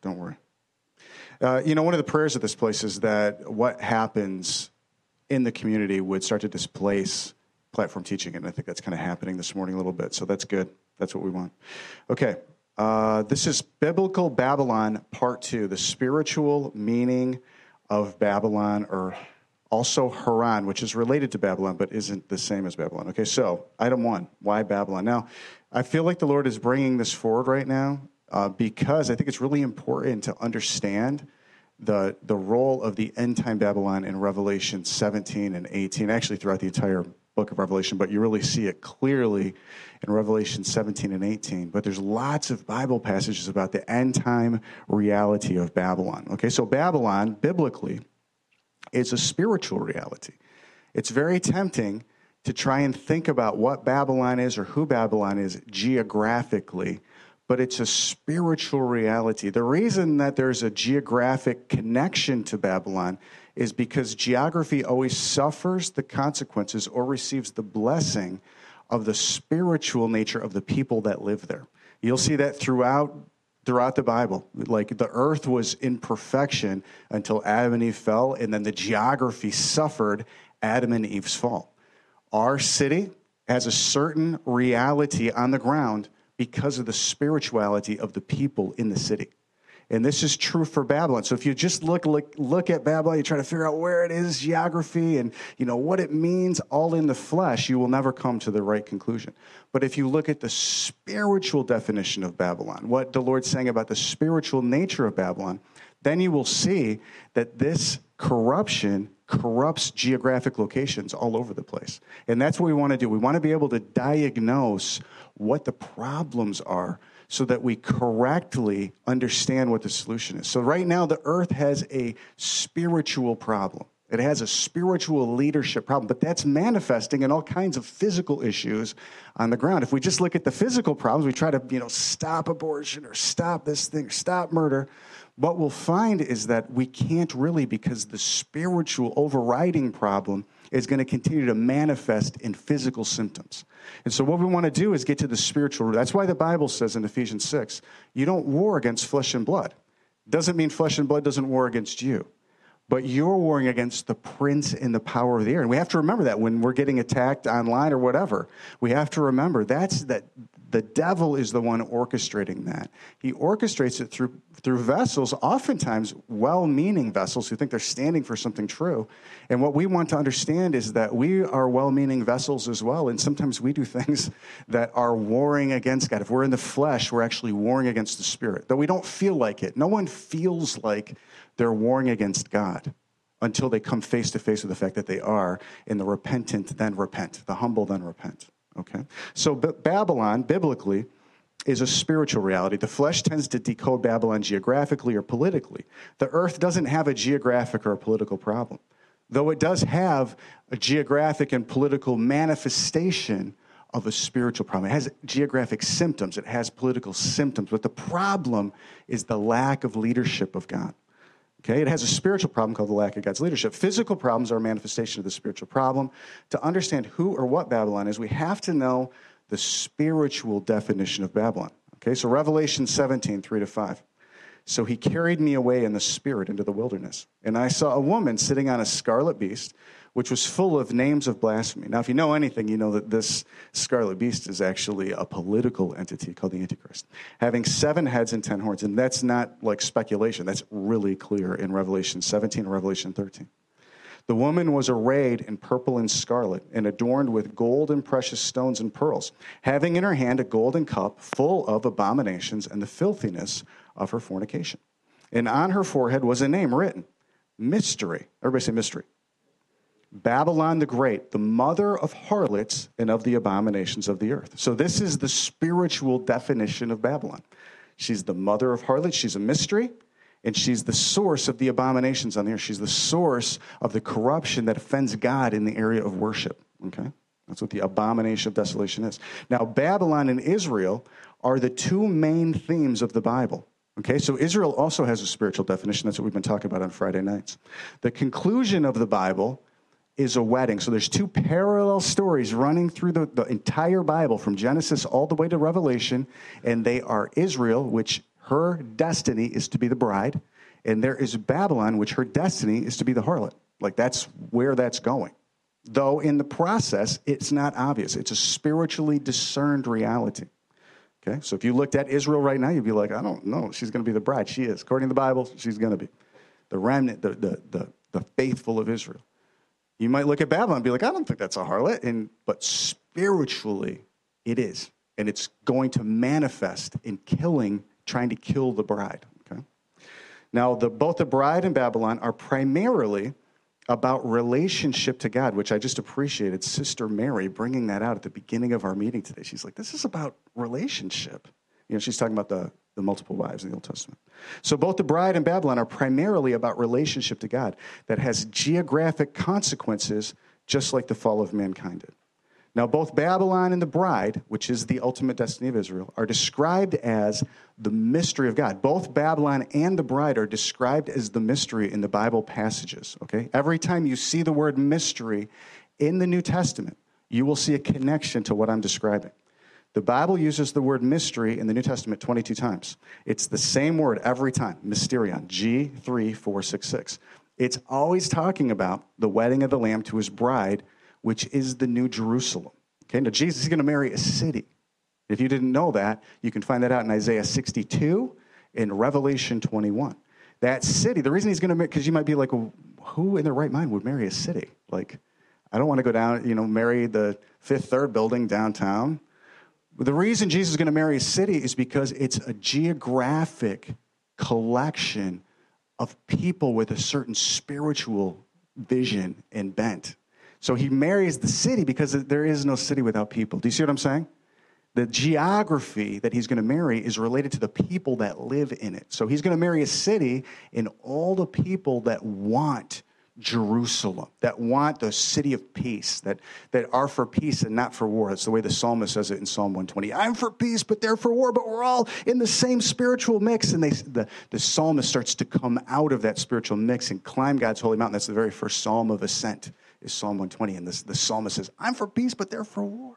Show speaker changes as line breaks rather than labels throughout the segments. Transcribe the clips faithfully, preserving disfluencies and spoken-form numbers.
Don't worry. Uh, you know, one of the prayers of this place is that what happens in the community would start to displace platform teaching, and I think that's kind of happening this morning a little bit, so that's good. That's what we want. Okay, uh, this is Biblical Babylon, Part two, the spiritual meaning of Babylon, or also Haran, which is related to Babylon, but isn't the same as Babylon. Okay, so item one, why Babylon? Now, I feel like the Lord is bringing this forward right now uh, because I think it's really important to understand the the role of the end-time Babylon in Revelation seventeen and eighteen, actually throughout the entire book of Revelation, but you really see it clearly in Revelation seventeen and eighteen. But there's lots of Bible passages about the end-time reality of Babylon. Okay, so Babylon, biblically, is a spiritual reality. It's very tempting to try and think about what Babylon is or who Babylon is geographically, but it's a spiritual reality. The reason that there's a geographic connection to Babylon is because geography always suffers the consequences or receives the blessing of the spiritual nature of the people that live there. You'll see that throughout throughout the Bible. Like the earth was in perfection until Adam and Eve fell, and then the geography suffered Adam and Eve's fall. Our city has a certain reality on the ground because of the spirituality of the people in the city. And this is true for Babylon. So if you just look, look look at Babylon, you try to figure out where it is, geography, and you know what it means all in the flesh, you will never come to the right conclusion. But if you look at the spiritual definition of Babylon, what the Lord's saying about the spiritual nature of Babylon, then you will see that this corruption corrupts geographic locations all over the place. And that's what we want to do. We want to be able to diagnose what the problems are so that we correctly understand what the solution is. So right now, the earth has a spiritual problem. It has a spiritual leadership problem, but that's manifesting in all kinds of physical issues on the ground. If we just look at the physical problems, we try to, you know, stop abortion or stop this thing, stop murder, what we'll find is that we can't really, because the spiritual overriding problem is going to continue to manifest in physical symptoms. And so what we want to do is get to the spiritual root. That's why the Bible says in Ephesians six, you don't war against flesh and blood. Doesn't mean flesh and blood doesn't war against you. But you're warring against the prince and the power of the air. And we have to remember that when we're getting attacked online or whatever. We have to remember that's that the devil is the one orchestrating that. He orchestrates it through through vessels, oftentimes well-meaning vessels who think they're standing for something true. And what we want to understand is that we are well-meaning vessels as well. And sometimes we do things that are warring against God. If we're in the flesh, we're actually warring against the spirit, though we don't feel like it. No one feels like they're warring against God until they come face to face with the fact that they are, and the repentant then repent, the humble then repent. Okay? So B- Babylon, biblically, is a spiritual reality. The flesh tends to decode Babylon geographically or politically. The earth doesn't have a geographic or a political problem, though it does have a geographic and political manifestation of a spiritual problem. It has geographic symptoms. It has political symptoms. But the problem is the lack of leadership of God. Okay, it has a spiritual problem called the lack of God's leadership. Physical problems are a manifestation of the spiritual problem. To understand who or what Babylon is, we have to know the spiritual definition of Babylon. Okay, so Revelation seventeen, three to five. So he carried me away in the spirit into the wilderness, and I saw a woman sitting on a scarlet beast, which was full of names of blasphemy. Now, if you know anything, you know that this scarlet beast is actually a political entity called the Antichrist, having seven heads and ten horns. And that's not like speculation. That's really clear in Revelation seventeen and Revelation thirteen. The woman was arrayed in purple and scarlet and adorned with gold and precious stones and pearls, having in her hand a golden cup full of abominations and the filthiness of her fornication. And on her forehead was a name written, Mystery. Everybody say mystery. Babylon the Great, the mother of harlots and of the abominations of the earth. So this is the spiritual definition of Babylon. She's the mother of harlots. She's a mystery, and she's the source of the abominations on the earth. She's the source of the corruption that offends God in the area of worship. Okay? That's what the abomination of desolation is. Now, Babylon and Israel are the two main themes of the Bible. Okay, so Israel also has a spiritual definition. That's what we've been talking about on Friday nights. The conclusion of the Bible is a wedding. So there's two parallel stories running through the, the entire Bible from Genesis all the way to Revelation, and they are Israel, which her destiny is to be the bride, and there is Babylon, which her destiny is to be the harlot. Like, that's where that's going. Though in the process, it's not obvious. It's a spiritually discerned reality. Okay, so if you looked at Israel right now, you'd be like, I don't know, she's going to be the bride. She is. According to the Bible, she's going to be the remnant, the, the, the, the faithful of Israel. You might look at Babylon and be like, I don't think that's a harlot. And, but spiritually, it is. And it's going to manifest in killing, trying to kill the bride. Okay. Now, the, both the bride and Babylon are primarily about relationship to God, which I just appreciated Sister Mary bringing that out at the beginning of our meeting today. She's like, this is about relationship. You know, she's talking about the, the multiple wives in the Old Testament. So both the bride and Babylon are primarily about relationship to God that has geographic consequences, just like the fall of mankind did. Now, both Babylon and the bride, which is the ultimate destiny of Israel, are described as the mystery of God. Both Babylon and the bride are described as the mystery in the Bible passages, okay? Every time you see the word mystery in the New Testament, you will see a connection to what I'm describing. The Bible uses the word mystery in the New Testament twenty-two times. It's the same word every time, mysterion, G three four six six. It's always talking about the wedding of the Lamb to his bride, which is the New Jerusalem. Okay, now Jesus is going to marry a city. If you didn't know that, you can find that out in Isaiah sixty-two and Revelation twenty-one. That city, the reason he's going to marry, because you might be like, well, who in their right mind would marry a city? Like, I don't want to go down, you know, marry the Fifth Third building downtown. The reason Jesus is going to marry a city is because it's a geographic collection of people with a certain spiritual vision and bent. So he marries the city because there is no city without people. Do you see what I'm saying? The geography that he's going to marry is related to the people that live in it. So he's going to marry a city and all the people that want Jerusalem, that want the city of peace, that, that are for peace and not for war. That's the way the psalmist says it in Psalm one twenty. I'm for peace, but they're for war, but we're all in the same spiritual mix. And they, the, the psalmist starts to come out of that spiritual mix and climb God's holy mountain. That's the very first psalm of ascent. Is Psalm one twenty, and this, the psalmist says, I'm for peace, but they're for war.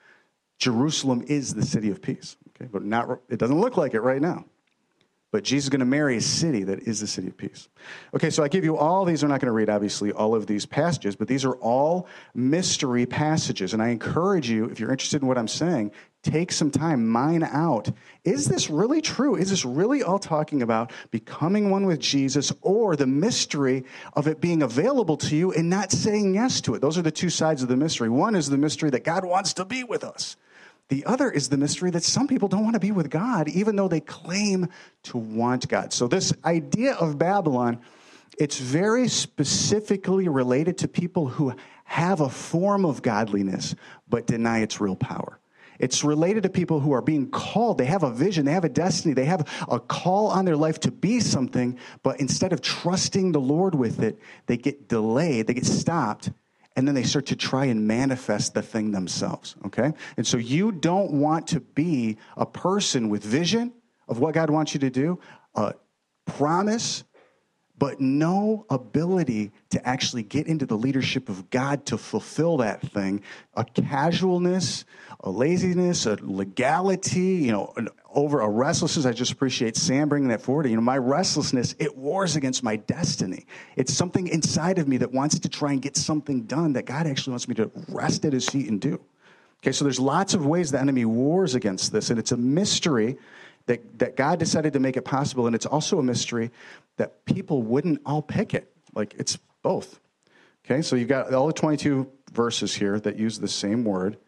Jerusalem is the city of peace, okay? But not, it doesn't look like it right now. But Jesus is going to marry a city that is the city of peace. Okay, so I give you all these. We're not going to read, obviously, all of these passages, but these are all mystery passages. And I encourage you, if you're interested in what I'm saying, take some time, mine out. Is this really true? Is this really all talking about becoming one with Jesus or the mystery of it being available to you and not saying yes to it? Those are the two sides of the mystery. One is the mystery that God wants to be with us. The other is the mystery that some people don't want to be with God, even though they claim to want God. So this idea of Babylon, it's very specifically related to people who have a form of godliness, but deny its real power. It's related to people who are being called. They have a vision. They have a destiny. They have a call on their life to be something, but instead of trusting the Lord with it, they get delayed. They get stopped. And then they start to try and manifest the thing themselves, okay? And so you don't want to be a person with vision of what God wants you to do, a promise, but no ability to actually get into the leadership of God to fulfill that thing, a casualness, a laziness, a legality, you know, an over a restlessness. I just appreciate Sam bringing that forward. You know, my restlessness, it wars against my destiny. It's something inside of me that wants to try and get something done that God actually wants me to rest at his feet and do. Okay, so there's lots of ways the enemy wars against this, and it's a mystery that, that God decided to make it possible, and it's also a mystery that people wouldn't all pick it. Like, it's both. Okay, so you've got all the twenty-two verses here that use the same word.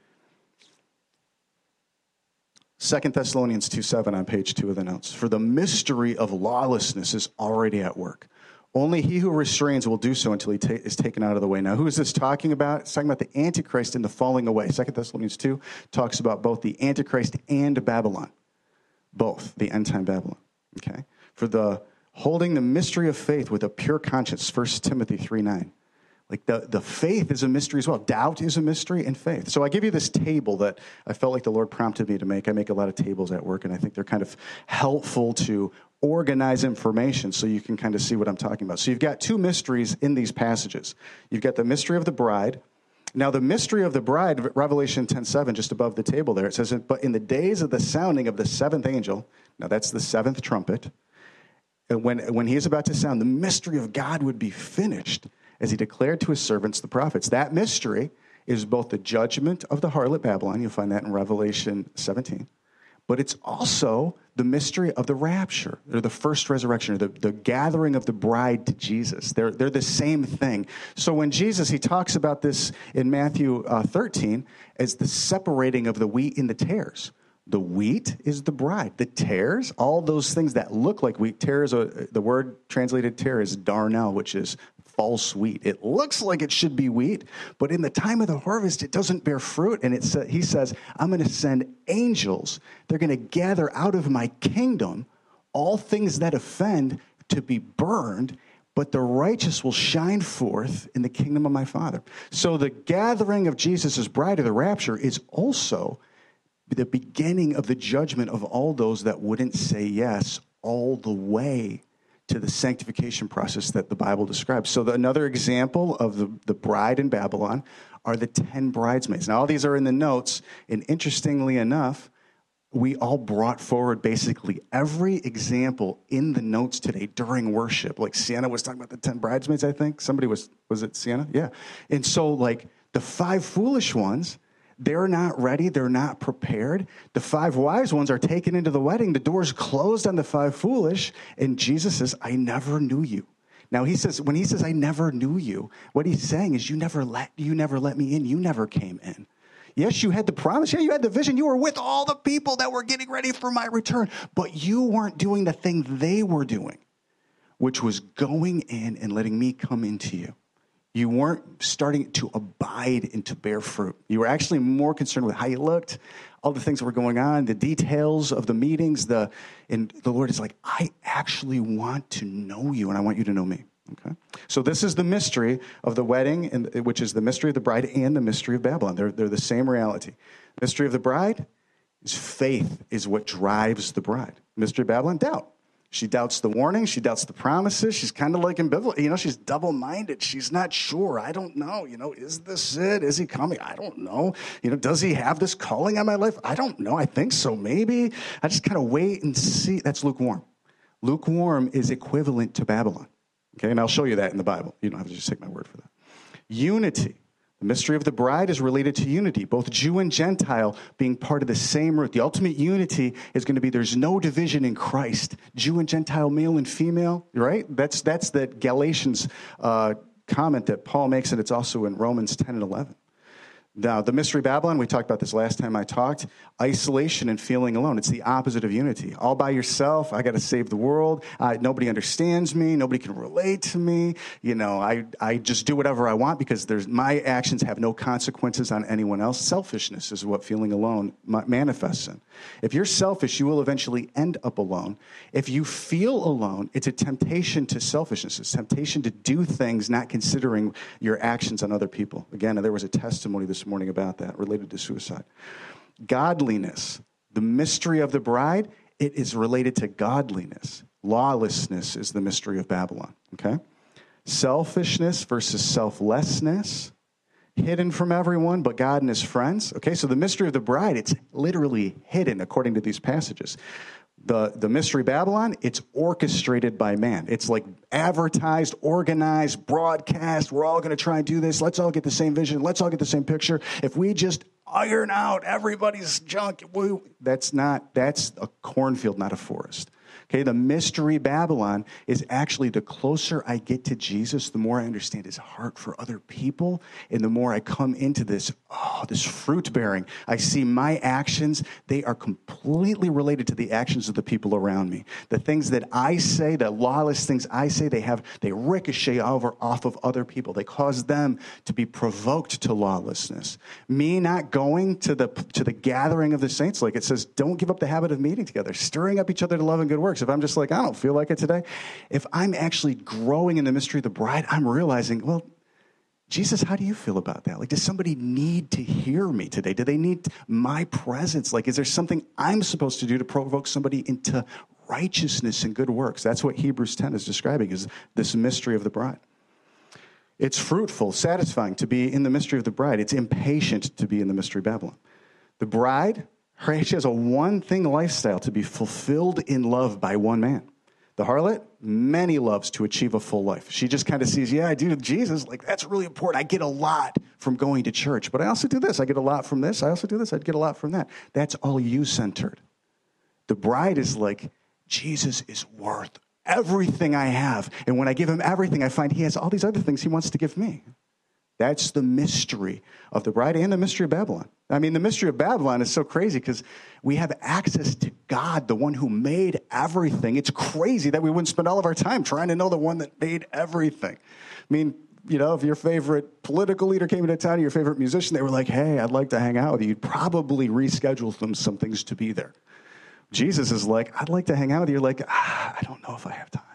Second Thessalonians two seven on page two of the notes. For the mystery of lawlessness is already at work. Only he who restrains will do so until he ta- is taken out of the way. Now, who is this talking about? It's talking about the Antichrist and the falling away. Second Thessalonians two talks about both the Antichrist and Babylon. Both, the end-time Babylon. Okay? For the holding the mystery of faith with a pure conscience, First Timothy three nine. Like the, the faith is a mystery as well. Doubt is a mystery and faith. So I give you this table that I felt like the Lord prompted me to make. I make a lot of tables at work, and I think they're kind of helpful to organize information so you can kind of see what I'm talking about. So you've got two mysteries in these passages. You've got the mystery of the bride. Now, the mystery of the bride, Revelation ten seven, just above the table there, it says, but in the days of the sounding of the seventh angel, Now, that's the seventh trumpet. And when, when he is about to sound, the mystery of God would be finished as he declared to his servants, the prophets. That mystery is both the judgment of the harlot Babylon. You'll find that in Revelation seventeen. But it's also the mystery of the rapture, or the first resurrection, or the, the gathering of the bride to Jesus. They're, they're the same thing. So when Jesus, he talks about this in Matthew uh, thirteen as the separating of the wheat and the tares. The wheat is the bride. The tares, all those things that look like wheat. Tares, uh, the word translated tare is darnel, which is false wheat. It looks like it should be wheat, but in the time of the harvest, it doesn't bear fruit. And it's, uh, he says, I'm going to send angels. They're going to gather out of my kingdom all things that offend to be burned, but the righteous will shine forth in the kingdom of my Father. So the gathering of Jesus' bride of the rapture is also the beginning of the judgment of all those that wouldn't say yes all the way to the sanctification process that the Bible describes. So the, another example of the, the bride in Babylon are the ten bridesmaids. Now, all these are in the notes, and interestingly enough, we all brought forward basically every example in the notes today during worship. Like Sienna was talking about the ten bridesmaids, I think. Somebody was, was it Sienna? Yeah. And so like the five foolish ones, they're not ready. They're not prepared. The five wise ones are taken into the wedding. The door's closed on the five foolish. And Jesus says, I never knew you. Now, he says, when he says, I never knew you, what he's saying is you never let, you never let me in. You never came in. Yes, you had the promise. Yeah, you had the vision. You were with all the people that were getting ready for my return. But you weren't doing the thing they were doing, which was going in and letting me come into you. You weren't starting to abide and to bear fruit. You were actually more concerned with how you looked, all the things that were going on, the details of the meetings. The and the Lord is like, I actually want to know you, and I want you to know me. Okay. So this is the mystery of the wedding, and which is the mystery of the bride and the mystery of Babylon. They're they're the same reality. The mystery of the bride is faith, is what drives the bride. The mystery of Babylon, doubt. She doubts the warning. She doubts the promises. She's kind of like ambivalent. You know, she's double-minded. She's not sure. I don't know. You know, is this it? Is he coming? I don't know. You know, does he have this calling on my life? I don't know. I think so, maybe. I just kind of wait and see. That's lukewarm. Lukewarm is equivalent to Babylon. Okay, and I'll show you that in the Bible. You don't have to just take my word for that. Unity. The mystery of the bride is related to unity, both Jew and Gentile being part of the same root. The ultimate unity is going to be there's no division in Christ. Jew and Gentile, male and female, right? That's that's the Galatians uh, comment that Paul makes, and it's also in Romans ten and eleven. Now, the mystery of Babylon, we talked about this last time I talked, isolation and feeling alone. It's the opposite of unity. All by yourself, I got to save the world. Uh, nobody understands me. Nobody can relate to me. You know, I, I just do whatever I want because there's my actions have no consequences on anyone else. Selfishness is what feeling alone manifests in. If you're selfish, you will eventually end up alone. If you feel alone, it's a temptation to selfishness. It's a temptation to do things not considering your actions on other people. Again, there was a testimony this morning about that related to suicide. Godliness, the mystery of the bride, it is related to godliness. Lawlessness is the mystery of Babylon, okay? Selfishness versus selflessness, hidden from everyone but God and his friends. Okay, so the mystery of the bride, it's literally hidden according to these passages. The, the mystery Babylon, it's orchestrated by man. It's like advertised, organized, broadcast. We're all going to try and do this. Let's all get the same vision. Let's all get the same picture. If we just iron out everybody's junk, we, that's not, that's a cornfield, not a forest. Okay, the mystery Babylon is actually the closer I get to Jesus, the more I understand his heart for other people, and the more I come into this, oh, this fruit bearing. I see my actions, they are completely related to the actions of the people around me. The things that I say, the lawless things I say, they have, they ricochet over off of other people. They cause them to be provoked to lawlessness. Me not going to the to the gathering of the saints, like it says, don't give up the habit of meeting together, stirring up each other to love and good works. If I'm just like, I don't feel like it today, if I'm actually growing in the mystery of the bride, I'm realizing, well, Jesus, how do you feel about that? Like, does somebody need to hear me today? Do they need my presence? Like, is there something I'm supposed to do to provoke somebody into righteousness and good works? That's what Hebrews ten is describing, is this mystery of the bride. It's fruitful, satisfying to be in the mystery of the bride. It's impatient to be in the mystery of Babylon. The bride, Her, she has a one-thing lifestyle to be fulfilled in love by one man. The harlot, many loves to achieve a full life. She just kind of sees, yeah, I do with Jesus. Like, that's really important. I get a lot from going to church. But I also do this. I get a lot from this. I also do this. I get a lot from that. That's all you-centered. The bride is like, Jesus is worth everything I have. And when I give him everything, I find he has all these other things he wants to give me. That's the mystery of the bride and the mystery of Babylon. I mean, the mystery of Babylon is so crazy because we have access to God, the one who made everything. It's crazy that we wouldn't spend all of our time trying to know the one that made everything. I mean, you know, if your favorite political leader came into town, or your favorite musician, they were like, hey, I'd like to hang out with you. You'd probably reschedule them some things to be there. Jesus is like, I'd like to hang out with you. You're like, ah, I don't know if I have time.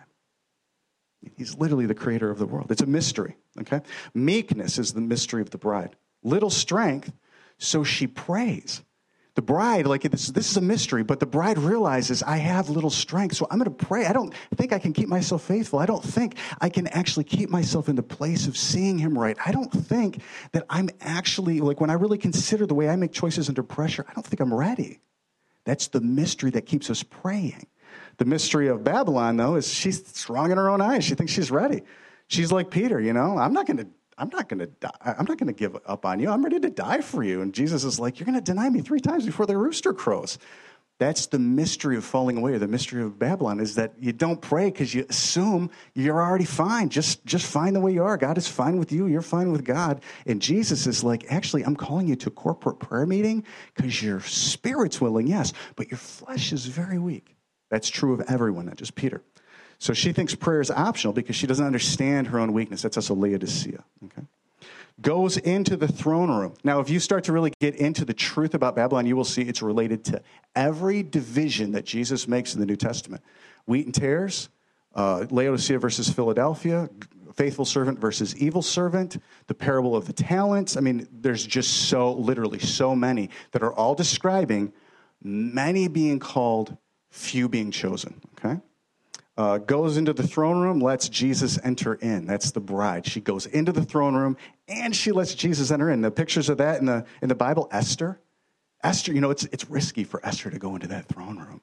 He's literally the creator of the world. It's a mystery, okay? Meekness is the mystery of the bride. Little strength, so she prays. The bride, like this, this is a mystery, but the bride realizes I have little strength, so I'm going to pray. I don't think I can keep myself faithful. I don't think I can actually keep myself in the place of seeing him right. I don't think that I'm actually, like when I really consider the way I make choices under pressure, I don't think I'm ready. That's the mystery that keeps us praying. The mystery of Babylon, though, is she's strong in her own eyes. She thinks she's ready. She's like Peter, you know, I'm not going to, I'm not going to die. I'm not going to give up on you. I'm ready to die for you. And Jesus is like, you're going to deny me three times before the rooster crows. That's the mystery of falling away. The mystery of Babylon is that you don't pray because you assume you're already fine. Just, just fine the way you are. God is fine with you. You're fine with God. And Jesus is like, actually, I'm calling you to a corporate prayer meeting because your spirit's willing, yes, but your flesh is very weak. That's true of everyone, not just Peter. So she thinks prayer is optional because she doesn't understand her own weakness. That's also Laodicea. Okay? Goes into the throne room. Now, if you start to really get into the truth about Babylon, you will see it's related to every division that Jesus makes in the New Testament. Wheat and tares, uh, Laodicea versus Philadelphia, faithful servant versus evil servant, the parable of the talents. I mean, there's just so, literally so many that are all describing many being called, few being chosen, okay? Uh, goes into the throne room, lets Jesus enter in. That's the bride. She goes into the throne room, and she lets Jesus enter in. The pictures of that in the in the Bible, Esther. Esther, you know, it's it's risky for Esther to go into that throne room.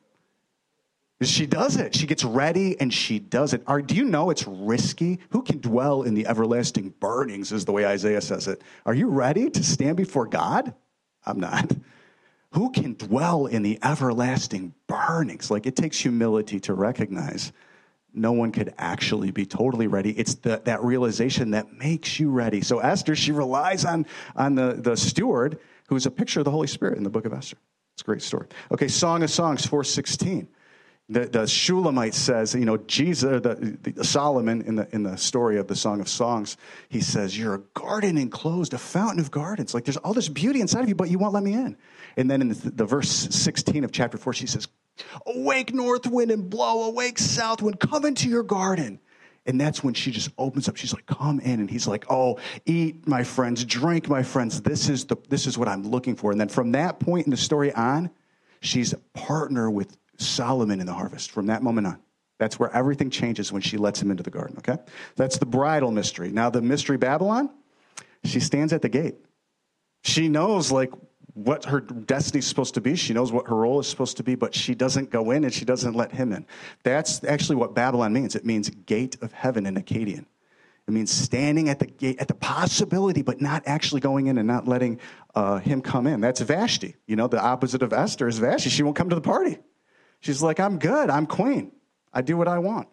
She does it. She gets ready, and she does it. Are, do you know it's risky? Who can dwell in the everlasting burnings, is the way Isaiah says it. Are you ready to stand before God? I'm not. Who can dwell in the everlasting burnings? Like, it takes humility to recognize no one could actually be totally ready. It's the, that realization that makes you ready. So Esther, she relies on, on the, the steward, who is a picture of the Holy Spirit in the book of Esther. It's a great story. Okay, Song of Songs, four sixteen. The, the Shulamite says, you know, Jesus, the, the Solomon in the in the story of the Song of Songs, he says, you're a garden enclosed, a fountain of gardens. Like, there's all this beauty inside of you, but you won't let me in. And then in the, the verse sixteen of chapter four, she says, awake north wind and blow, awake south wind, come into your garden. And that's when she just opens up. She's like, come in. And he's like, oh, eat, my friends, drink, my friends. This is the this is what I'm looking for. And then from that point in the story on, she's a partner with Solomon in the harvest. From that moment on, that's where everything changes when she lets him into the garden, okay? That's the bridal mystery. Now, the mystery Babylon, she stands at the gate. She knows, like, what her destiny is supposed to be. She knows what her role is supposed to be, but she doesn't go in and she doesn't let him in. That's actually what Babylon means. It means gate of heaven in Akkadian. It means standing at the gate, at the possibility, but not actually going in and not letting uh, him come in. That's Vashti. You know, the opposite of Esther is Vashti. She won't come to the party. She's like, I'm good. I'm queen. I do what I want.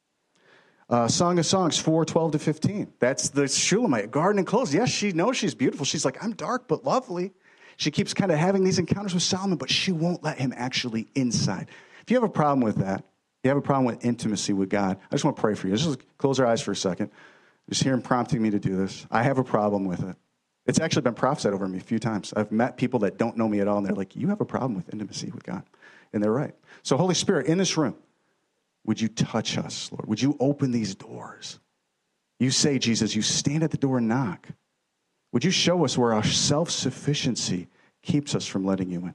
Uh, Song of Songs, four twelve to fifteen. That's the Shulamite, garden enclosed. Yes, she knows she's beautiful. She's like, I'm dark but lovely. She keeps kind of having these encounters with Solomon, but she won't let him actually inside. If you have a problem with that, you have a problem with intimacy with God, I just want to pray for you. Just close our eyes for a second. Just hear him prompting me to do this. I have a problem with it. It's actually been prophesied over me a few times. I've met people that don't know me at all, and they're like, you have a problem with intimacy with God. And they're right. So, Holy Spirit, in this room, would you touch us, Lord? Would you open these doors? You say, Jesus, you stand at the door and knock. Would you show us where our self-sufficiency keeps us from letting you in?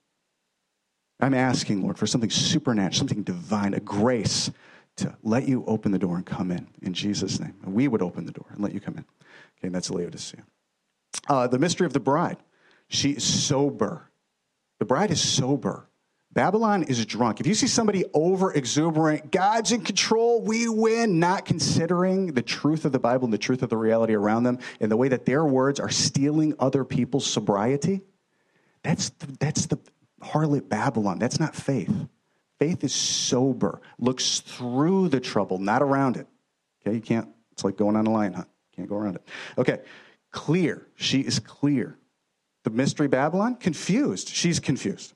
I'm asking, Lord, for something supernatural, something divine, a grace to let you open the door and come in, in Jesus' name. And we would open the door and let you come in. Okay, and that's Laodicea. Uh, the mystery of the bride. She is sober. The bride is sober. Babylon is drunk. If you see somebody over exuberant, God's in control, we win, not considering the truth of the Bible and the truth of the reality around them and the way that their words are stealing other people's sobriety, that's the, that's the harlot Babylon. That's not faith. Faith is sober, looks through the trouble, not around it. Okay, you can't, it's like going on a lion hunt. Can't go around it. Okay, clear. She is clear. The mystery Babylon, confused. She's confused.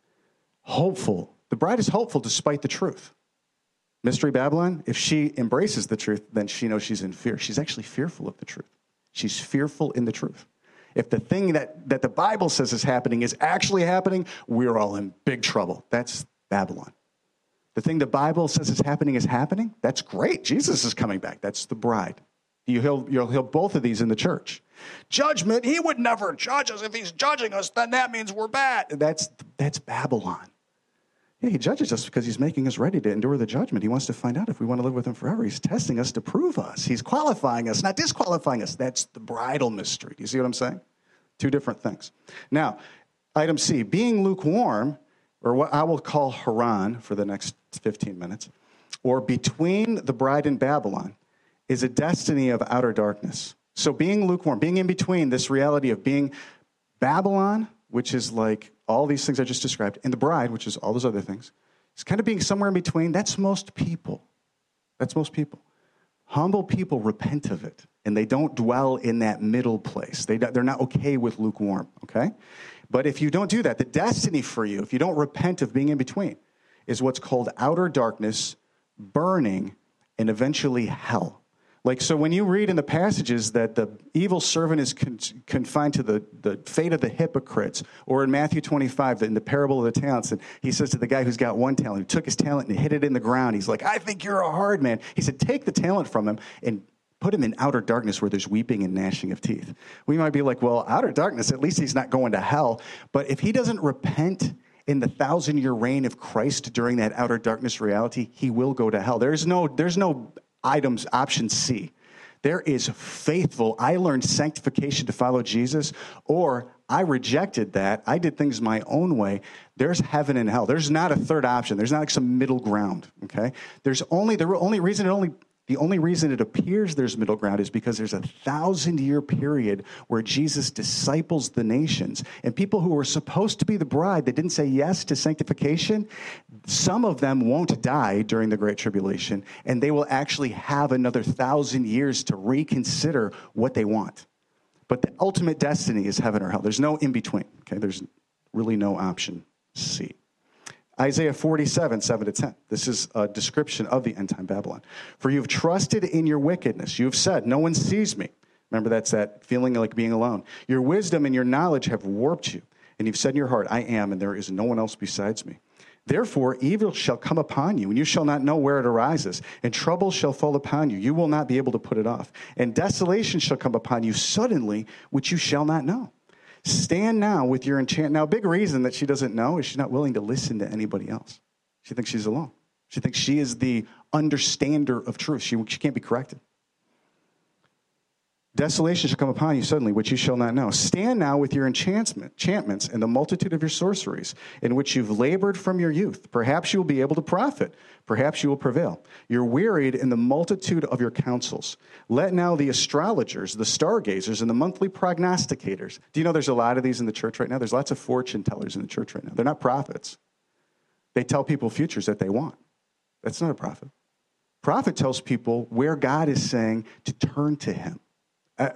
Hopeful. The bride is hopeful despite the truth. Mystery Babylon, if she embraces the truth, then she knows she's in fear. She's actually fearful of the truth. She's fearful in the truth. If the thing that, that the Bible says is happening is actually happening, we're all in big trouble. That's Babylon. The thing the Bible says is happening is happening. That's great. Jesus is coming back. That's the bride. You heal, you'll heal both of these in the church. Judgment, he would never judge us. If he's judging us, then that means we're bad. That's, that's Babylon. Yeah, he judges us because he's making us ready to endure the judgment. He wants to find out if we want to live with him forever. He's testing us to prove us. He's qualifying us, not disqualifying us. That's the bridal mystery. Do you see what I'm saying? Two different things. Now, item C, being lukewarm, or what I will call Haran for the next fifteen minutes, or between the bride and Babylon, is a destiny of outer darkness. So being lukewarm, being in between this reality of being Babylon, which is like all these things I just described, and the bride, which is all those other things, it's kind of being somewhere in between. That's most people. That's most people. Humble people repent of it, and they don't dwell in that middle place. They, they're not okay with lukewarm, okay? But if you don't do that, the destiny for you, if you don't repent of being in between, is what's called outer darkness, burning, and eventually hell. Like, so when you read in the passages that the evil servant is con- confined to the, the fate of the hypocrites, or in Matthew twenty-five, in the parable of the talents, and he says to the guy who's got one talent, who took his talent and hit it in the ground, he's like, I think you're a hard man. He said, take the talent from him and put him in outer darkness where there's weeping and gnashing of teeth. We might be like, well, outer darkness, at least he's not going to hell. But if he doesn't repent in the thousand-year reign of Christ during that outer darkness reality, he will go to hell. There's no, there's no items, option C. There is faithful, I learned sanctification to follow Jesus, or I rejected that. I did things my own way. There's heaven and hell. There's not a third option. There's not like some middle ground, okay? There's only, the only reason it only, the only reason it appears there's middle ground is because there's a thousand-year period where Jesus disciples the nations. And people who were supposed to be the bride that didn't say yes to sanctification, some of them won't die during the Great Tribulation, and they will actually have another thousand years to reconsider what they want. But the ultimate destiny is heaven or hell. There's no in-between, okay? There's really no option C. Isaiah forty-seven, seven to ten. This is a description of the end-time Babylon. For you have trusted in your wickedness. You have said, no one sees me. Remember, that's that feeling like being alone. Your wisdom and your knowledge have warped you. And you've said in your heart, I am, and there is no one else besides me. Therefore, evil shall come upon you, and you shall not know where it arises. And trouble shall fall upon you. You will not be able to put it off. And desolation shall come upon you suddenly, which you shall not know. Stand now with your enchant. Now, a big reason that she doesn't know is she's not willing to listen to anybody else. She thinks she's alone. She thinks she is the understander of truth. She, she can't be corrected. Desolation shall come upon you suddenly, which you shall not know. Stand now with your enchantment, enchantments and the multitude of your sorceries, in which you've labored from your youth. Perhaps you will be able to profit. Perhaps you will prevail. You're wearied in the multitude of your counsels. Let now the astrologers, the stargazers, and the monthly prognosticators. Do you know there's a lot of these in the church right now? There's lots of fortune tellers in the church right now. They're not prophets. They tell people futures that they want. That's not a prophet. Prophet tells people where God is saying to turn to him. Uh,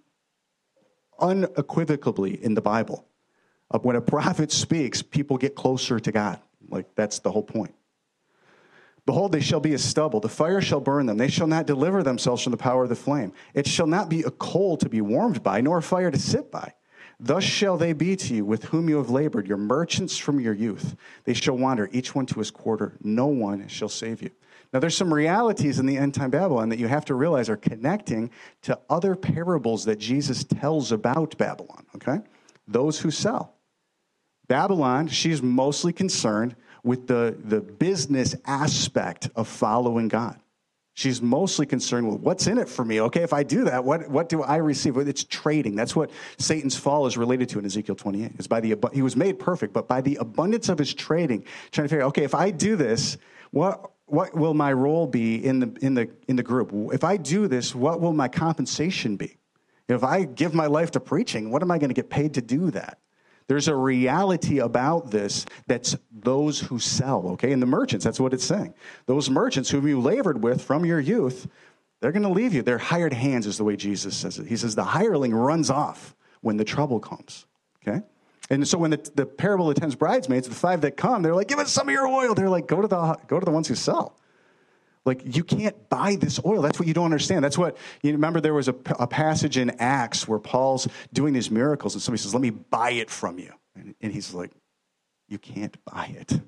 unequivocally in the Bible. Uh, when a prophet speaks, people get closer to God. Like, that's the whole point. Behold, they shall be as stubble. The fire shall burn them. They shall not deliver themselves from the power of the flame. It shall not be a coal to be warmed by, nor a fire to sit by. Thus shall they be to you with whom you have labored, your merchants from your youth. They shall wander, each one to his quarter. No one shall save you. Now, there's some realities in the end-time Babylon that you have to realize are connecting to other parables that Jesus tells about Babylon, okay? Those who sell. Babylon, she's mostly concerned with the, the business aspect of following God. She's mostly concerned with what's in it for me. Okay, if I do that, what, what do I receive? It's trading. That's what Satan's fall is related to in Ezekiel twenty-eight. Is by the he was made perfect, but by the abundance of his trading, trying to figure out, okay, if I do this, what what will my role be in the in the in the group? If I do this, what will my compensation be? If I give my life to preaching, what am I going to get paid to do that? There's a reality about this that's those who sell, okay? And the merchants, that's what it's saying. Those merchants whom you labored with from your youth, they're going to leave you. They're hired hands is the way Jesus says it. He says the hireling runs off when the trouble comes, okay? And so when the, the parable of the ten bridesmaids, the five that come, they're like, give us some of your oil. They're like, go to the go to the ones who sell. Like, you can't buy this oil. That's what you don't understand. That's what, you remember there was a, a passage in Acts where Paul's doing these miracles, and somebody says, let me buy it from you. And, and he's like, you can't buy it.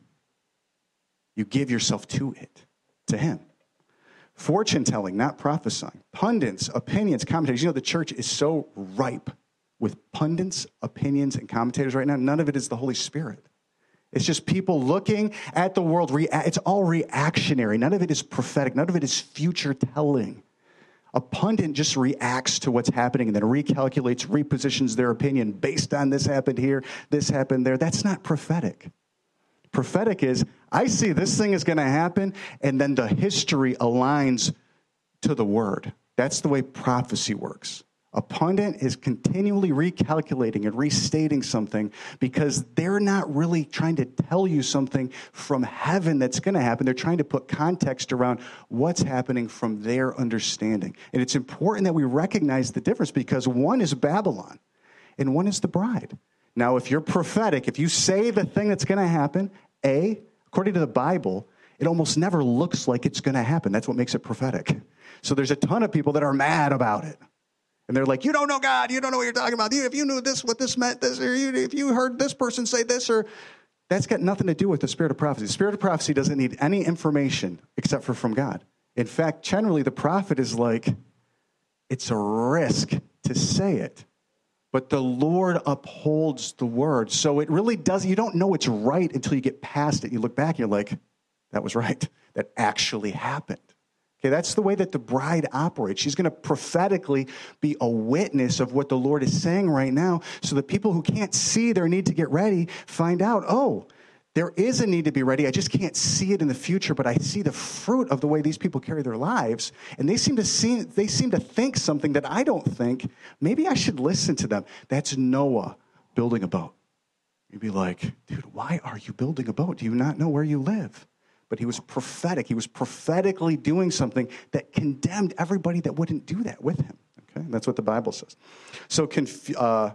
You give yourself to it, to him. Fortune telling, not prophesying. Pundits, opinions, commentators. You know, the church is so ripe with pundits, opinions, and commentators right now. None of it is the Holy Spirit. It's just people looking at the world. It's all reactionary. None of it is prophetic. None of it is future telling. A pundit just reacts to what's happening and then recalculates, repositions their opinion based on this happened here, this happened there. That's not prophetic. Prophetic is, I see this thing is going to happen, and then the history aligns to the word. That's the way prophecy works. A pundit is continually recalculating and restating something because they're not really trying to tell you something from heaven that's going to happen. They're trying to put context around what's happening from their understanding. And it's important that we recognize the difference because one is Babylon and one is the bride. Now, if you're prophetic, if you say the thing that's going to happen, A, according to the Bible, it almost never looks like it's going to happen. That's what makes it prophetic. So there's a ton of people that are mad about it. And they're like, you don't know God. You don't know what you're talking about. If you knew this, what this meant, this, or you, if you heard this person say this, or that's got nothing to do with the spirit of prophecy. The spirit of prophecy doesn't need any information except for from God. In fact, generally, the prophet is like, it's a risk to say it. But the Lord upholds the word. So it really does. You don't know it's right until you get past it. You look back and you're like, that was right. That actually happened. Okay, that's the way that the bride operates. She's going to prophetically be a witness of what the Lord is saying right now so that people who can't see their need to get ready find out, oh, there is a need to be ready. I just can't see it in the future, but I see the fruit of the way these people carry their lives, and they seem to see, they seem to think something that I don't think. Maybe I should listen to them. That's Noah building a boat. You'd be like, dude, why are you building a boat? Do you not know where you live? But he was prophetic. He was prophetically doing something that condemned everybody that wouldn't do that with him. Okay, that's what the Bible says. So, conf- uh,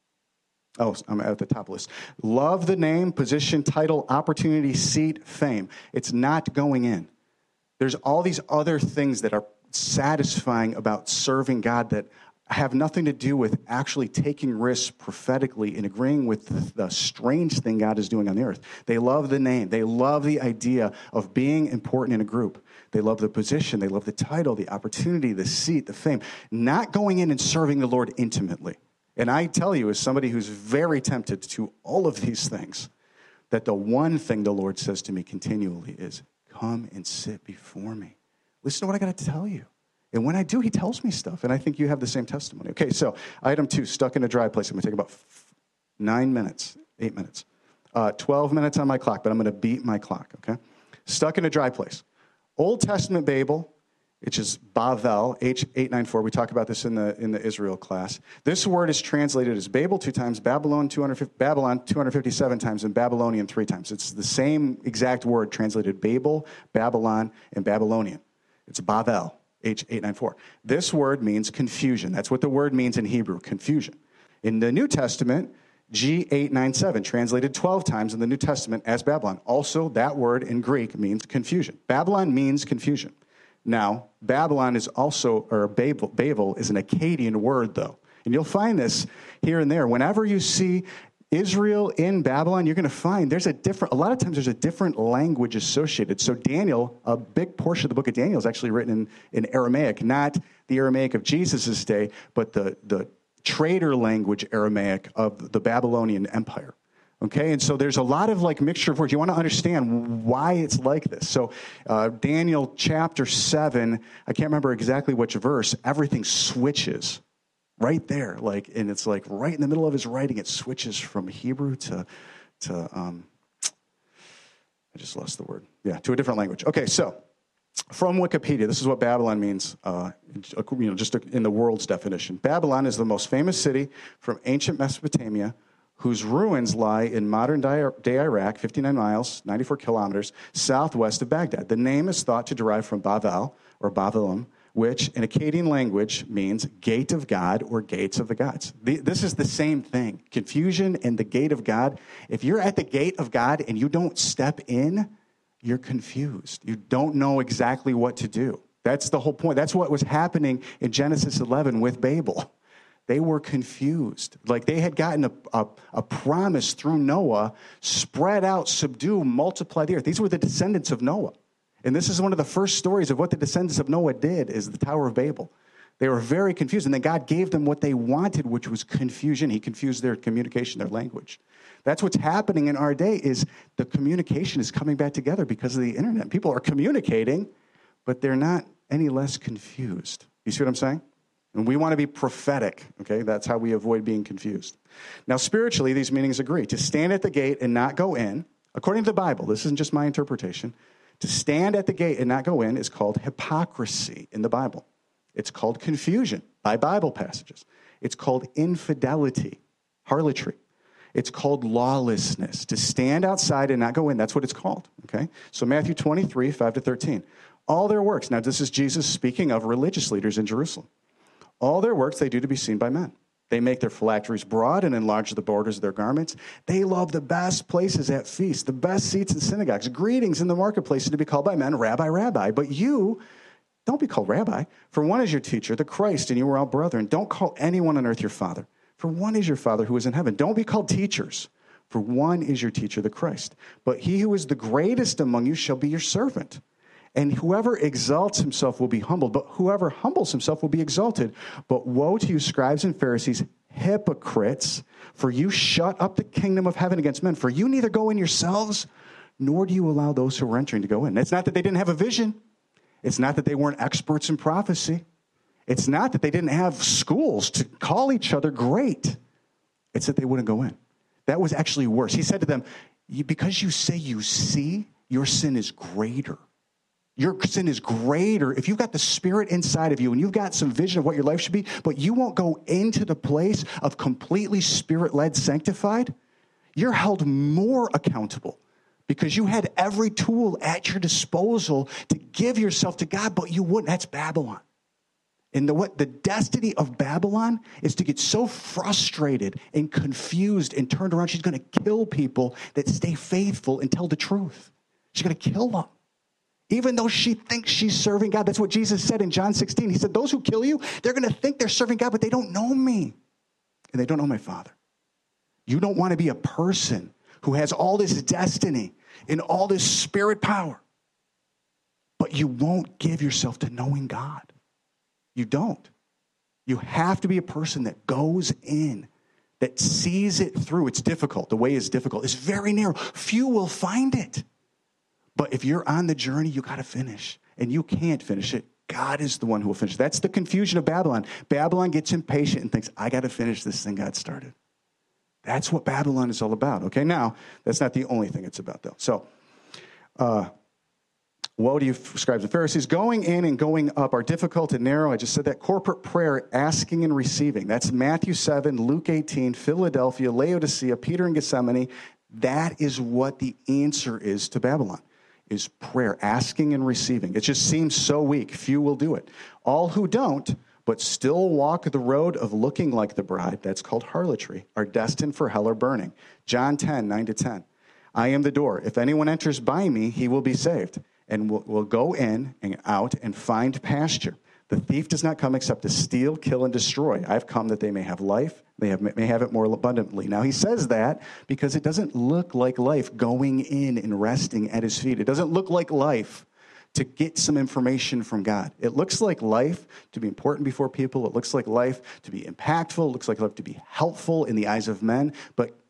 oh, I'm at the top list. Love the name, position, title, opportunity, seat, fame. It's not going in. There's all these other things that are satisfying about serving God that have nothing to do with actually taking risks prophetically and agreeing with the, the strange thing God is doing on the earth. They love the name. They love the idea of being important in a group. They love the position. They love the title, the opportunity, the seat, the fame. Not going in and serving the Lord intimately. And I tell you, as somebody who's very tempted to all of these things, that the one thing the Lord says to me continually is, come and sit before me. Listen to what I got to tell you. And when I do, he tells me stuff. And I think you have the same testimony. Okay, so item two, stuck in a dry place. I'm going to take about f- nine minutes, eight minutes. Uh, twelve minutes on my clock, but I'm going to beat my clock, okay? Stuck in a dry place. Old Testament Babel, which is Bavel, H eight ninety-four. We talk about this in the in the Israel class. This word is translated as Babel two times, Babylon two hundred fifty, Babylon two hundred fifty-seven times, and Babylonian three times. It's the same exact word translated Babel, Babylon, and Babylonian. It's Bavel. H eight ninety-four. This word means confusion. That's what the word means in Hebrew, confusion. In the New Testament, G eight ninety-seven, translated twelve times in the New Testament as Babylon. Also, that word in Greek means confusion. Babylon means confusion. Now, Babylon is also, or Babel, Babel is an Akkadian word, though. And you'll find this here and there. Whenever you see Israel in Babylon, you're going to find there's a different, a lot of times there's a different language associated. So Daniel, a big portion of the book of Daniel is actually written in, in Aramaic, not the Aramaic of Jesus' day, but the, the trader language Aramaic of the Babylonian Empire. Okay, and so there's a lot of like mixture of words. You want to understand why it's like this. So uh, Daniel chapter seven, I can't remember exactly which verse, everything switches right there. Like, and it's like right in the middle of his writing, it switches from Hebrew to, to um, I just lost the word. Yeah, to a different language. Okay, so from Wikipedia, this is what Babylon means, uh, you know, just in the world's definition. Babylon is the most famous city from ancient Mesopotamia, whose ruins lie in modern-day Iraq, fifty-nine miles, ninety-four kilometers, southwest of Baghdad. The name is thought to derive from Bavel, or Bavelum, which in Akkadian language means gate of God or gates of the gods. The, this is the same thing. Confusion and the gate of God. If you're at the gate of God and you don't step in, you're confused. You don't know exactly what to do. That's the whole point. That's what was happening in Genesis eleven with Babel. They were confused. Like they had gotten a, a, a promise through Noah, spread out, subdue, multiply the earth. These were the descendants of Noah. And this is one of the first stories of what the descendants of Noah did, is the Tower of Babel. They were very confused, and then God gave them what they wanted, which was confusion. He confused their communication, their language. That's what's happening in our day, is the communication is coming back together because of the internet. People are communicating, but they're not any less confused. You see what I'm saying? And we want to be prophetic, okay? That's how we avoid being confused. Now, spiritually, these meanings agree. To stand at the gate and not go in, according to the Bible, this isn't just my interpretation, to stand at the gate and not go in is called hypocrisy in the Bible. It's called confusion by Bible passages. It's called infidelity, harlotry. It's called lawlessness. To stand outside and not go in, that's what it's called, okay? So Matthew twenty-three, five to thirteen. All their works, now this is Jesus speaking of religious leaders in Jerusalem. All their works they do to be seen by men. They make their phylacteries broad and enlarge the borders of their garments. They love the best places at feasts, the best seats in synagogues, greetings in the marketplace, to be called by men, Rabbi, Rabbi. But you, don't be called Rabbi, for one is your teacher, the Christ, and you are all brethren. Don't call anyone on earth your father, for one is your Father who is in heaven. Don't be called teachers, for one is your teacher, the Christ. But he who is the greatest among you shall be your servant. And whoever exalts himself will be humbled, but whoever humbles himself will be exalted. But woe to you, scribes and Pharisees, hypocrites, for you shut up the kingdom of heaven against men. For you neither go in yourselves, nor do you allow those who are entering to go in. It's not that they didn't have a vision. It's not that they weren't experts in prophecy. It's not that they didn't have schools to call each other great. It's that they wouldn't go in. That was actually worse. He said to them, because you say you see, your sin is greater. Your sin is greater. If you've got the Spirit inside of you and you've got some vision of what your life should be, but you won't go into the place of completely Spirit-led sanctified, you're held more accountable because you had every tool at your disposal to give yourself to God, but you wouldn't. That's Babylon. And the, what the destiny of Babylon is to get so frustrated and confused and turned around, she's going to kill people that stay faithful and tell the truth. She's going to kill them. Even though she thinks she's serving God. That's what Jesus said in John sixteen. He said, those who kill you, they're going to think they're serving God, but they don't know me. And they don't know my Father. You don't want to be a person who has all this destiny and all this spirit power, but you won't give yourself to knowing God. You don't. You have to be a person that goes in, that sees it through. It's difficult. The way is difficult. It's very narrow. Few will find it. But if you're on the journey, you got to finish. And you can't finish it. God is the one who will finish. That's the confusion of Babylon. Babylon gets impatient and thinks, I got to finish this thing God started. That's what Babylon is all about. Okay, now, that's not the only thing it's about, though. So, uh, woe to you, scribes and Pharisees. Going in and going up are difficult and narrow. I just said that. Corporate prayer, asking and receiving. That's Matthew seven, Luke eighteen, Philadelphia, Laodicea, Peter and Gethsemane. That is what the answer is to Babylon. Is prayer, asking and receiving. It just seems so weak. Few will do it. All who don't, but still walk the road of looking like the bride, that's called harlotry, are destined for hell or burning. John ten, nine to ten. I am the door. If anyone enters by me, he will be saved, and will, will go in and out and find pasture. The thief does not come except to steal, kill, and destroy. I've come that they may have life, they have, may have it more abundantly. Now, he says that because it doesn't look like life going in and resting at his feet. It doesn't look like life to get some information from God. It looks like life to be important before people. It looks like life to be impactful. It looks like life to be helpful in the eyes of men. But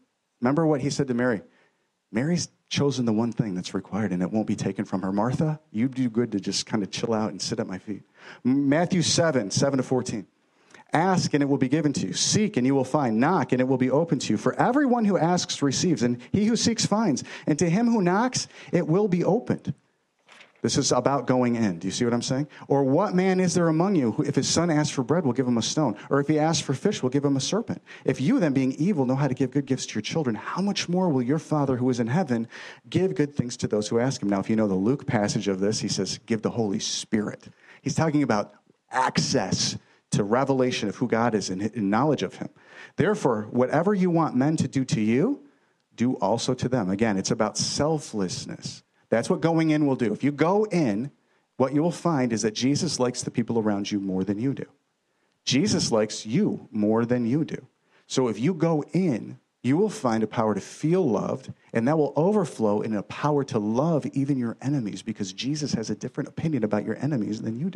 Remember what he said to Mary? Mary's chosen the one thing that's required, and it won't be taken from her. Martha, you do good to just kind of chill out and sit at my feet. Matthew seven, seven to fourteen. Ask, and it will be given to you. Seek, and you will find. Knock, and it will be open to you. For everyone who asks receives, and he who seeks finds. And to him who knocks, it will be opened. This is about going in. Do you see what I'm saying? Or what man is there among you who, if his son asks for bread, will give him a stone? Or if he asks for fish, will give him a serpent? If you then, being evil, know how to give good gifts to your children, how much more will your Father who is in heaven give good things to those who ask him? Now, if you know the Luke passage of this, he says, give the Holy Spirit. He's talking about access to revelation of who God is and, and knowledge of him. Therefore, whatever you want men to do to you, do also to them. Again, it's about selflessness. That's what going in will do. If you go in, what you will find is that Jesus likes the people around you more than you do. Jesus likes you more than you do. So if you go in, you will find a power to feel loved, and that will overflow in a power to love even your enemies, because Jesus has a different opinion about your enemies than you do.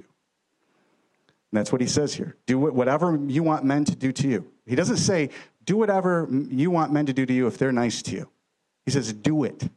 And that's what he says here. Do whatever you want men to do to you. He doesn't say, do whatever you want men to do to you if they're nice to you. He says, do it.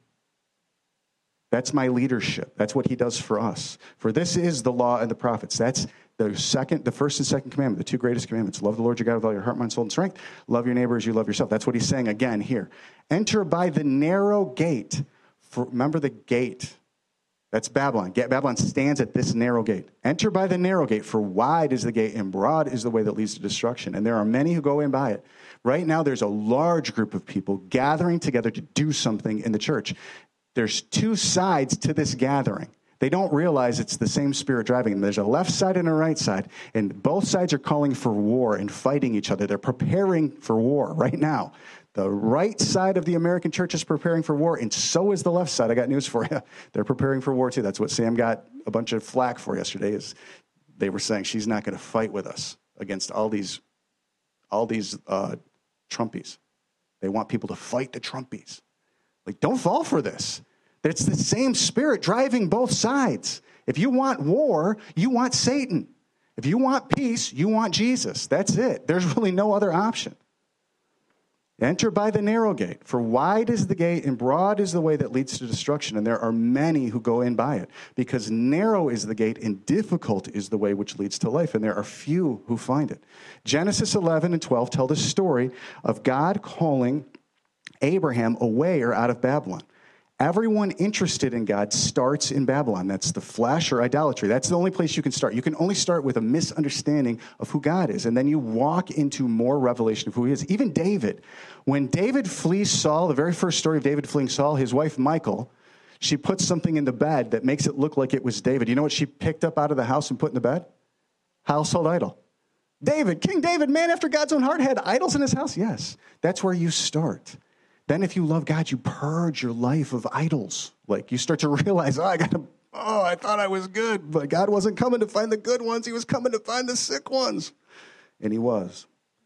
That's my leadership. That's what he does for us. For this is the law and the prophets. That's the second, the first and second commandment, the two greatest commandments. Love the Lord your God with all your heart, mind, soul, and strength. Love your neighbor as you love yourself. That's what he's saying again here. Enter by the narrow gate. For, remember the gate. That's Babylon. Babylon stands at this narrow gate. Enter by the narrow gate, for wide is the gate and broad is the way that leads to destruction. And there are many who go in by it. Right now, there's a large group of people gathering together to do something in the church. There's two sides to this gathering. They don't realize it's the same spirit driving them. There's a left side and a right side, and both sides are calling for war and fighting each other. They're preparing for war right now. The right side of the American church is preparing for war, and so is the left side. I got news for you. They're preparing for war, too. That's what Sam got a bunch of flack for yesterday, is they were saying she's not going to fight with us against all these, all these uh, Trumpies. They want people to fight the Trumpies. Like, don't fall for this. It's the same spirit driving both sides. If you want war, you want Satan. If you want peace, you want Jesus. That's it. There's really no other option. Enter by the narrow gate, for wide is the gate and broad is the way that leads to destruction, and there are many who go in by it, because narrow is the gate and difficult is the way which leads to life, and there are few who find it. Genesis eleven and twelve tell the story of God calling Abraham away or out of Babylon. Everyone interested in God starts in Babylon. That's the flesh or idolatry. That's the only place you can start. You can only start with a misunderstanding of who God is, and then you walk into more revelation of who he is. Even David, when David flees Saul, the very first story of David fleeing Saul, his wife Michal, she puts something in the bed that makes it look like it was David. You know what she picked up out of the house and put in the bed? Household idol. David, King David, man after God's own heart, had idols in his house. Yes, that's where you start. Then if you love God, you purge your life of idols. Like, you start to realize, oh, I got to, oh, I thought I was good, but God wasn't coming to find the good ones. He was coming to find the sick ones. And he was,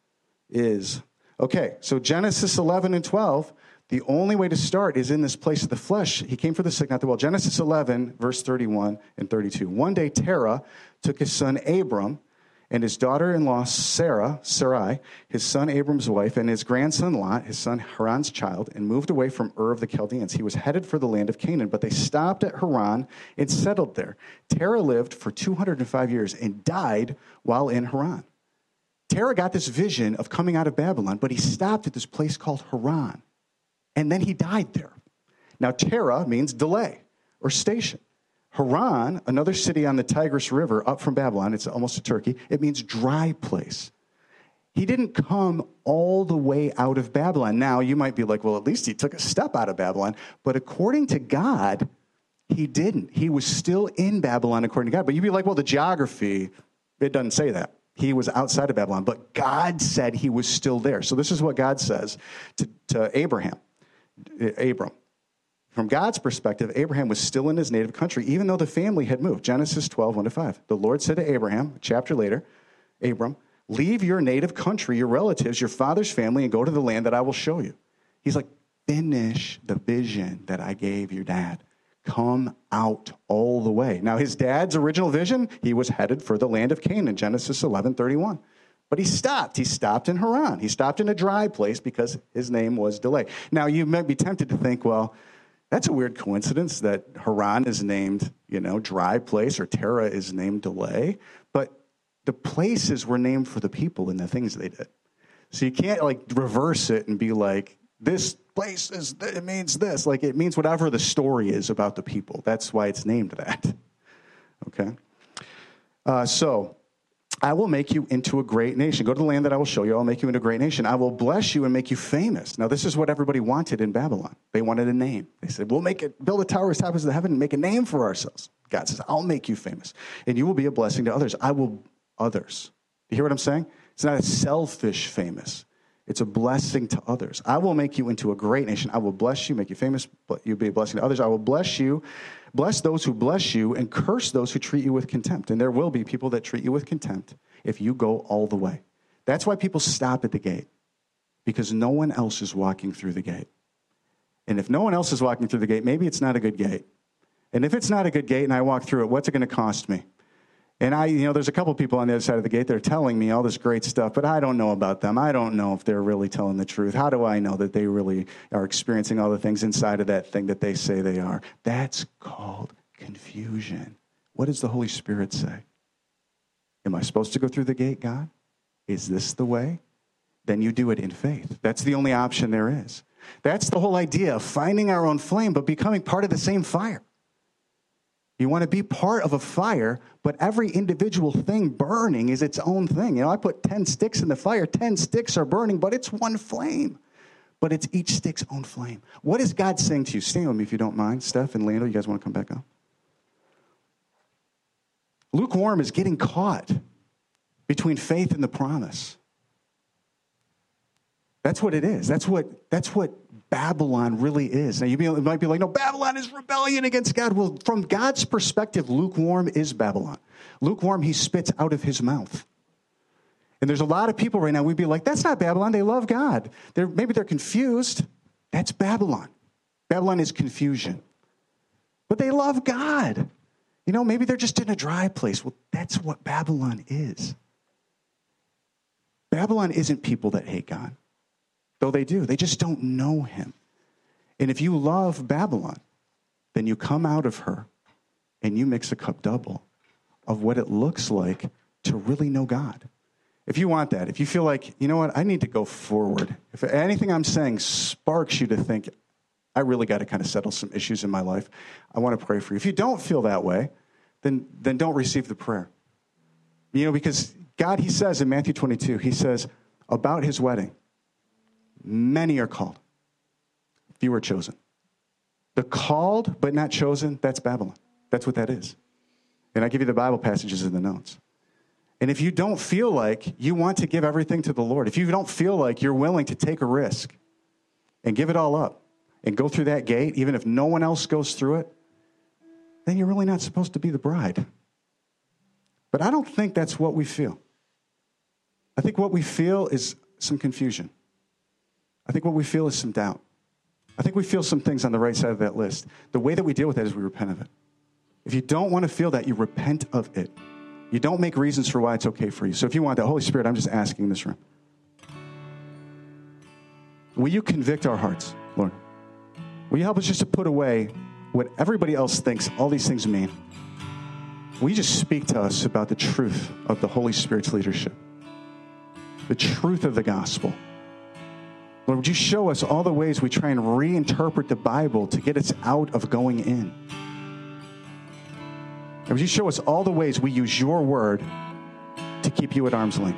is. Okay, so Genesis eleven and twelve, the only way to start is in this place of the flesh. He came for the sick, not the well. Genesis eleven, verse thirty-one and thirty-two. One day Terah took his son Abram, and his daughter-in-law Sarah, Sarai, his son Abram's wife, and his grandson Lot, his son Haran's child, and moved away from Ur of the Chaldeans. He was headed for the land of Canaan, but they stopped at Haran and settled there. Terah lived for two hundred five years and died while in Haran. Terah got this vision of coming out of Babylon, but he stopped at this place called Haran, and then he died there. Now, Terah means delay or station. Haran, another city on the Tigris River up from Babylon, it's almost to Turkey, it means dry place. He didn't come all the way out of Babylon. Now, you might be like, well, at least he took a step out of Babylon. But according to God, he didn't. He was still in Babylon according to God. But you'd be like, well, the geography, it doesn't say that. He was outside of Babylon. But God said he was still there. So this is what God says to, to Abraham, Abram. From God's perspective, Abraham was still in his native country, even though the family had moved. Genesis twelve, one to five. The Lord said to Abraham, a chapter later, Abram, leave your native country, your relatives, your father's family, and go to the land that I will show you. He's like, finish the vision that I gave your dad. Come out all the way. Now, his dad's original vision, he was headed for the land of Canaan, Genesis eleven, thirty-one. But he stopped. He stopped in Haran. He stopped in a dry place because his name was Delay. Now, you might be tempted to think, well, that's a weird coincidence that Haran is named, you know, dry place, or Terah is named Delay. But the places were named for the people and the things they did. So you can't, like, reverse it and be like, this place is, it means this. Like, it means whatever the story is about the people. That's why it's named that. Okay? Uh, so, I will make you into a great nation. Go to the land that I will show you. I'll make you into a great nation. I will bless you and make you famous. Now, this is what everybody wanted in Babylon. They wanted a name. They said, we'll make it, build a tower as high as the heaven and make a name for ourselves. God says, I'll make you famous. And you will be a blessing to others. I will, others. You hear what I'm saying? It's not a selfish famous. It's a blessing to others. I will make you into a great nation. I will bless you, make you famous, but you'll be a blessing to others. I will bless you, bless those who bless you, and curse those who treat you with contempt. And there will be people that treat you with contempt if you go all the way. That's why people stop at the gate, because no one else is walking through the gate. And if no one else is walking through the gate, maybe it's not a good gate. And if it's not a good gate and I walk through it, what's it going to cost me? And I, you know, there's a couple people on the other side of the gate that are telling me all this great stuff, but I don't know about them. I don't know if they're really telling the truth. How do I know that they really are experiencing all the things inside of that thing that they say they are? That's called confusion. What does the Holy Spirit say? Am I supposed to go through the gate, God? Is this the way? Then you do it in faith. That's the only option there is. That's the whole idea of finding our own flame, but becoming part of the same fire. You want to be part of a fire, but every individual thing burning is its own thing. You know, I put ten sticks in the fire. ten sticks are burning, but it's one flame. But it's each stick's own flame. What is God saying to you? Stay with me if you don't mind. Steph and Lando, you guys want to come back up? Lukewarm is getting caught between faith and the promise. That's what it is. That's what, that's what Babylon really is. Now, you might be like, no, Babylon is rebellion against God. Well, from God's perspective, lukewarm is Babylon. Lukewarm, he spits out of his mouth. And there's a lot of people right now, we'd be like, that's not Babylon. They love God. They're, maybe they're confused. That's Babylon. Babylon is confusion. But they love God. You know, maybe they're just in a dry place. Well, that's what Babylon is. Babylon isn't people that hate God. Though they do. They just don't know him. And if you love Babylon, then you come out of her and you mix a cup double of what it looks like to really know God. If you want that, if you feel like, you know what, I need to go forward. If anything I'm saying sparks you to think, I really got to kind of settle some issues in my life, I want to pray for you. If you don't feel that way, then, then don't receive the prayer. You know, because God, he says in Matthew twenty-two, he says about his wedding, many are called, few are chosen. The called but not chosen, that's Babylon. That's what that is. And I give you the Bible passages in the notes. And if you don't feel like you want to give everything to the Lord, if you don't feel like you're willing to take a risk and give it all up and go through that gate, even if no one else goes through it, then you're really not supposed to be the bride. But I don't think that's what we feel. I think what we feel is some confusion. I think what we feel is some doubt. I think we feel some things on the right side of that list. The way that we deal with that is we repent of it. If you don't want to feel that, you repent of it. You don't make reasons for why it's okay for you. So if you want that, Holy Spirit, I'm just asking in this room. Will you convict our hearts, Lord? Will you help us just to put away what everybody else thinks all these things mean? Will you just speak to us about the truth of the Holy Spirit's leadership? The truth of the gospel. Lord, would you show us all the ways we try and reinterpret the Bible to get us out of going in? And would you show us all the ways we use your word to keep you at arm's length?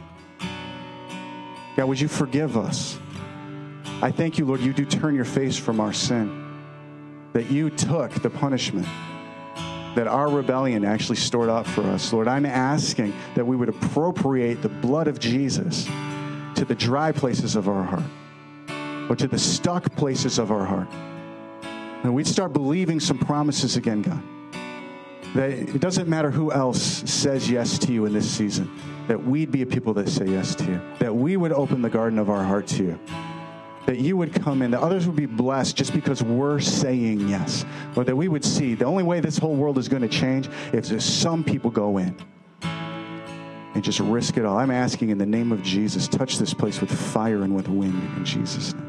God, would you forgive us? I thank you, Lord, you do turn your face from our sin, that you took the punishment that our rebellion actually stored up for us. Lord, I'm asking that we would appropriate the blood of Jesus to the dry places of our heart, or to the stuck places of our heart. And we'd start believing some promises again, God. That it doesn't matter who else says yes to you in this season, that we'd be a people that say yes to you, that we would open the garden of our heart to you, that you would come in, that others would be blessed just because we're saying yes, or that we would see the only way this whole world is going to change is if some people go in. and just risk it all. I'm asking in the name of Jesus, touch this place with fire and with wind in Jesus' name.